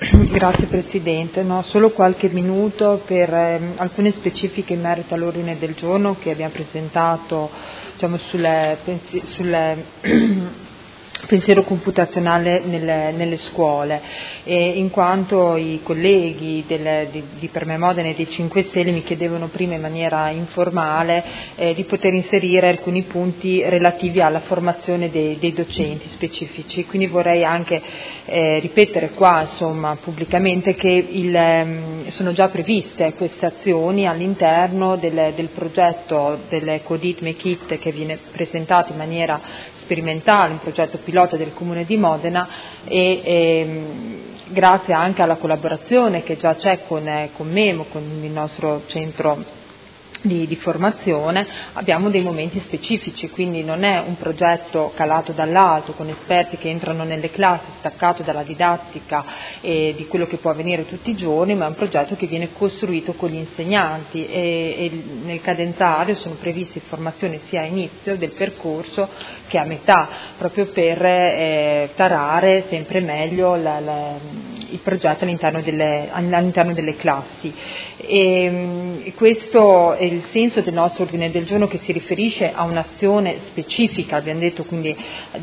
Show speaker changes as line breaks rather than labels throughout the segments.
Grazie Presidente, no, solo qualche minuto per alcune specifiche in merito all'ordine del giorno che abbiamo presentato, diciamo, sul pensiero computazionale nelle scuole, in quanto i colleghi di Per me Modena e dei 5 Stelle mi chiedevano prima in maniera informale di poter inserire alcuni punti relativi alla formazione dei docenti specifici, quindi vorrei anche ripetere qua, insomma, pubblicamente che sono già previste queste azioni all'interno del progetto del Codit Make It che viene presentato in maniera sperimentale, un progetto pilota del Comune di Modena e grazie anche alla collaborazione che già c'è con Memo, con il nostro centro di formazione, abbiamo dei momenti specifici, quindi non è un progetto calato dall'alto con esperti che entrano nelle classi, staccato dalla didattica e di quello che può avvenire tutti i giorni, ma è un progetto che viene costruito con gli insegnanti e nel cadenzario sono previste formazioni sia a inizio del percorso che a metà, proprio per tarare sempre meglio il progetto all'interno delle classi. E questo è il senso del nostro ordine del giorno, che si riferisce a un'azione specifica, abbiamo detto, quindi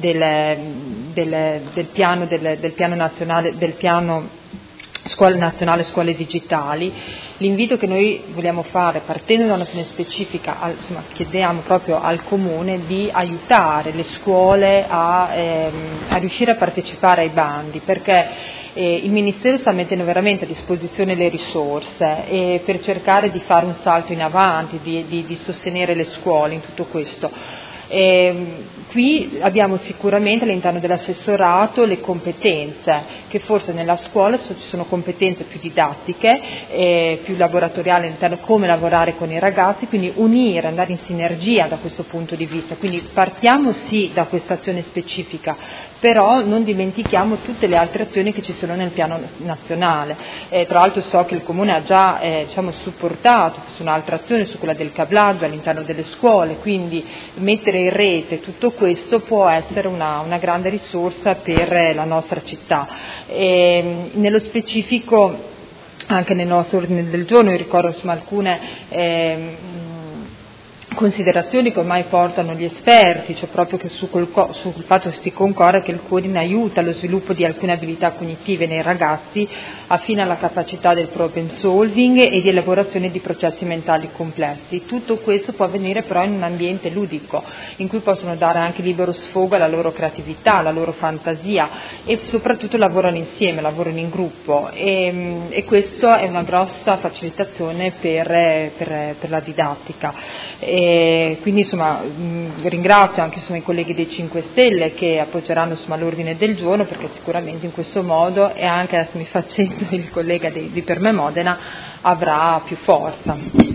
del piano nazionale, del piano Scuola Nazionale Scuole Digitali. L'invito che noi vogliamo fare, partendo da un'azione specifica, chiediamo proprio al Comune di aiutare le scuole a riuscire a partecipare ai bandi, perché il Ministero sta mettendo veramente a disposizione le risorse per cercare di fare un salto in avanti, di sostenere le scuole in tutto questo. Qui abbiamo sicuramente all'interno dell'assessorato le competenze, che forse nella scuola ci sono competenze più didattiche, più laboratoriali all'interno, come lavorare con i ragazzi, quindi unire, andare in sinergia da questo punto di vista. Quindi partiamo sì da questa azione specifica, però non dimentichiamo tutte le altre azioni che ci sono nel piano nazionale. Tra l'altro so che il Comune ha già supportato su un'altra azione, su quella del cablaggio all'interno delle scuole, quindi mettere in rete tutto questo può essere una grande risorsa per la nostra città. Nello specifico, anche nel nostro ordine del giorno, io ricordo alcune considerazioni che ormai portano gli esperti, cioè proprio che sul fatto che si concorre che il coding aiuta lo sviluppo di alcune abilità cognitive nei ragazzi, affina la capacità del problem solving e di elaborazione di processi mentali complessi. Tutto questo può avvenire però in un ambiente ludico, in cui possono dare anche libero sfogo alla loro creatività, alla loro fantasia e soprattutto lavorano insieme, lavorano in gruppo e questo è una grossa facilitazione per la didattica. Quindi ringrazio anche i colleghi dei 5 Stelle che appoggeranno l'ordine del giorno, perché sicuramente in questo modo, e anche adesso mi facendo il collega di Per me Modena, avrà più forza.